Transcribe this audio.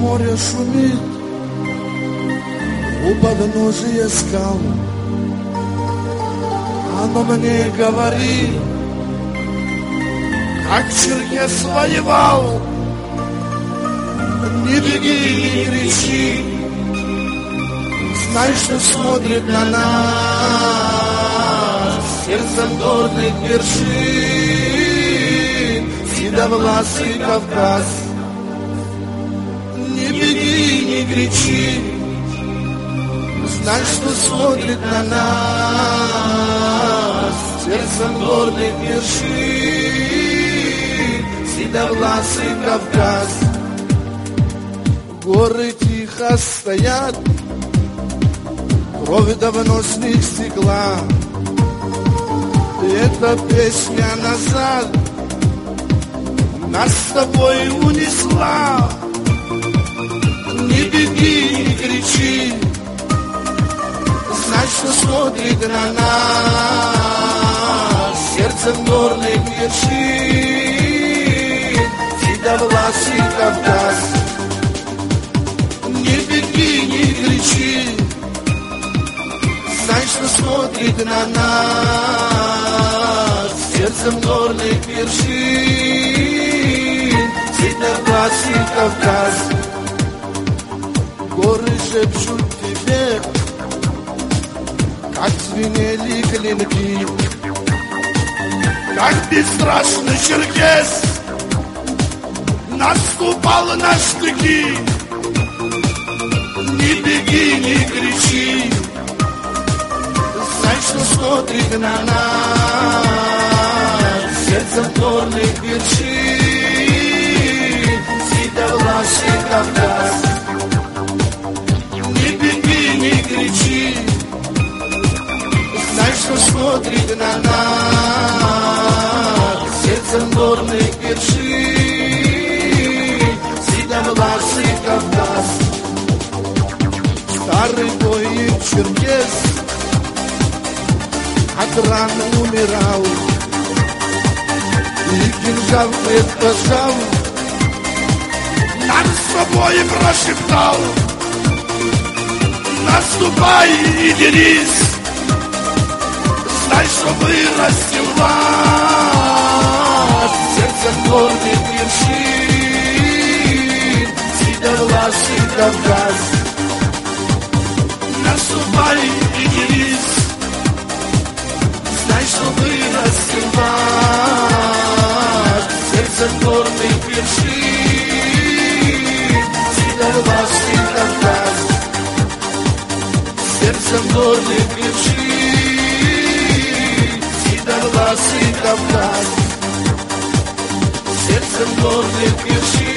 море шумит у подножия скал. Оно мне говорит, как черкес воевал. Не беги, не кричи, знай, что смотрит на нас сердцем горных вершин седовласый Кавказ. Не беги, не кричи, знай, что смотрит на нас сердцем горных вершин седовласый Кавказ. Горы тихо стоят, кровь давно с них стекла. Эта песня назад нас с тобой унесла. Не беги, не кричи, знай, что смотрит на нас сердцем горных вершин седовласый Кавказ. Не беги, не кричи, знай, что смотрит на нас сердцем горных вершин седовласый Кавказ. Горы шепчут тебе, как звенели клинки, как бесстрашный черкес наступал на штыки. Не беги, не кричи, знай, что смотрит на нас сердцем горных вершин седовласый Кавказ. Не беги, не кричи, знай, что смотрит на нас сердцем горных вершин седовласый Кавказ. Старый воин черкес от ран умирал, и кинжал крепко сжал, нам с собой прошептал: наступай и дерись, знай, что вырастил вас сердцем горных вершин седовласый Кавказ. Наступай и дерись, знай, что вырастил вас сердцем горных вершин седовласый Кавказ. Сердцем горных вершин седовласый Кавказ. Сердцем горных вершин